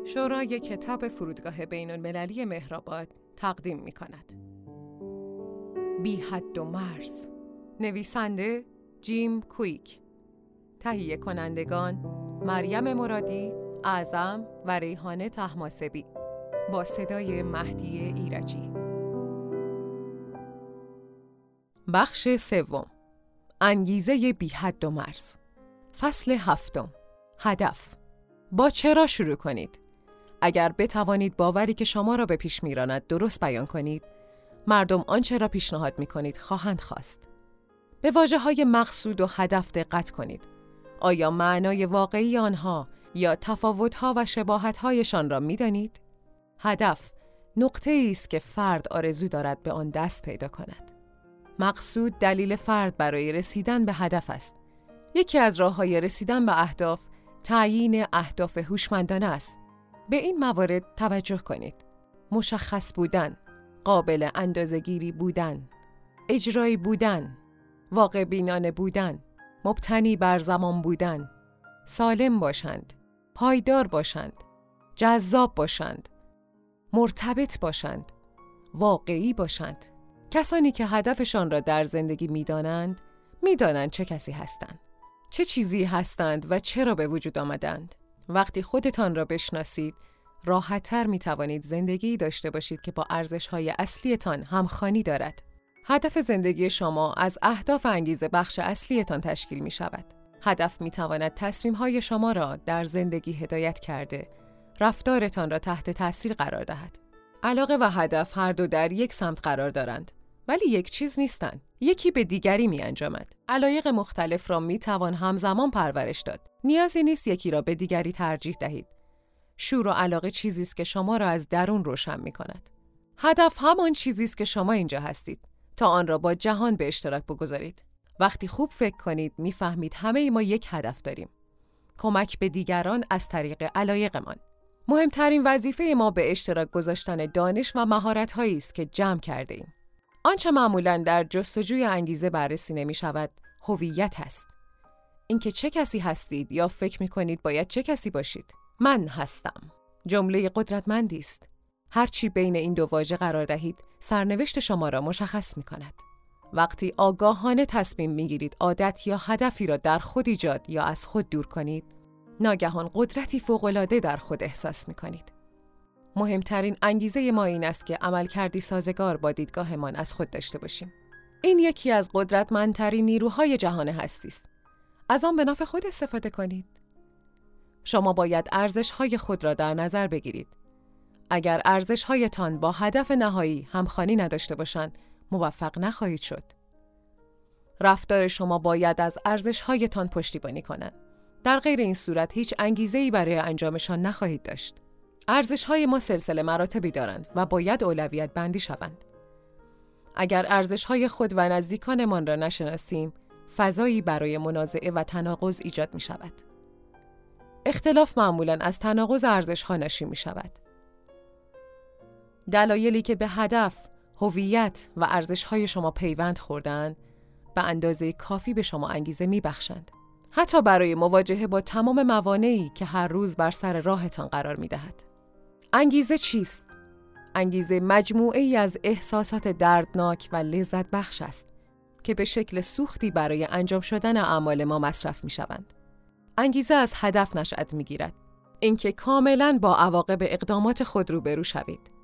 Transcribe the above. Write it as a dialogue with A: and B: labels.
A: شورای کتاب فرودگاه بین‌المللی مهرآباد تقدیم می‌کند. بی حد و مرز. نویسنده جیم کویک. تهیه کنندگان مریم مرادی، اعظم و ریحانه طهماسبی. با صدای مهدی ایرجی. بخش سوم. انگیزه بی حد و مرز. فصل هفتم. هدف. با چرا شروع کنید. اگر بتوانید باوری که شما را به پیش می‌راند درست بیان کنید، مردم آنچه را پیشنهاد می‌کنید خواهند خواست. به واژه‌های مقصود و هدف دقت کنید. آیا معنای واقعی آنها یا تفاوت‌ها و شباهت‌هایشان را می‌دانید؟ هدف نقطه‌ای است که فرد آرزو دارد به آن دست پیدا کند. مقصود دلیل فرد برای رسیدن به هدف است. یکی از راه‌های رسیدن به اهداف تعیین اهداف هوشمندانه است. به این موارد توجه کنید. مشخص بودن، قابل اندازه‌گیری بودن، اجرایی بودن، واقع بینانه بودن، مبتنی بر زمان بودن، سالم باشند، پایدار باشند، جذاب باشند، مرتبط باشند، واقعی باشند. کسانی که هدفشان را در زندگی می‌دانند چه کسی هستند، چه چیزی هستند و چرا به وجود آمدند. وقتی خودتان را بشناسید، راحت‌تر می‌توانید زندگی داشته باشید که با ارزش‌های اصلیتان همخوانی دارد. هدف زندگی شما از اهداف انگیزه بخش اصلیتان تشکیل می‌شود. هدف می‌تواند تصمیم‌های شما را در زندگی هدایت کرده، رفتارتان را تحت تأثیر قرار دهد. علاقه و هدف هر دو در یک سمت قرار دارند، ولی یک چیز نیستند. یکی به دیگری می‌انجامد. علایق مختلف را می‌توان همزمان پرورش داد. نیازی نیست یکی را به دیگری ترجیح دهید. شور و علاقه چیزی است که شما را از درون روشن می‌کند. هدف همان چیزی است که شما اینجا هستید تا آن را با جهان به اشتراک بگذارید. وقتی خوب فکر کنید می‌فهمید همه ما یک هدف داریم. کمک به دیگران از طریق علایقمان. مهمترین وظیفه ما به اشتراک گذاشتن دانش و مهارت‌هایی است که جمع کرده‌ایم. آنچه معمولاً در جستجوی انگیزه بررسی نمی‌شود، هویت است. اینکه چه کسی هستید یا فکر می‌کنید باید چه کسی باشید. من هستم. جمله قدرتمندی است. هرچی بین این دو واژه قرار دهید، سرنوشت شما را مشخص می‌کند. وقتی آگاهانه تصمیم می‌گیرید عادت یا هدفی را در خود ایجاد یا از خود دور کنید، ناگهان قدرتی فوق‌العاده در خود احساس می‌کنید. مهمترین انگیزه ما این است که عملکردی سازگار با دیدگاهمان از خود داشته باشیم. این یکی از قدرتمندترین نیروهای جهان هستی است. از آن به نفع خود استفاده کنید. شما باید ارزش‌های خود را در نظر بگیرید. اگر ارزش‌هایتان با هدف نهایی همخوانی نداشته باشند، موفق نخواهید شد. رفتار شما باید از ارزش‌هایتان پشتیبانی کند. در غیر این صورت هیچ انگیزه‌ای برای انجامشان نخواهید داشت. ارزش‌های ما سلسله مراتبی دارند و باید اولویت بندی شوند. اگر ارزش‌های خود و نزدیکانمان را نشناسیم، فضایی برای منازعه و تناقض ایجاد می‌شود. اختلاف معمولاً از تناقض ارزش‌ها ناشی می‌شود. دلایلی که به هدف، هویت و ارزش‌های شما پیوند خوردند، به اندازه کافی به شما انگیزه می‌بخشند. حتی برای مواجهه با تمام موانعی که هر روز بر سر راهتان قرار می‌دهد. انگیزه چیست؟ انگیزه مجموعه‌ای از احساسات دردناک و لذت بخش است که به شکل سوختی برای انجام شدن اعمال ما مصرف می‌شوند. انگیزه از هدف نشأت می‌گیرد. اینکه کاملاً با عواقب اقدامات خود روبرو شوید.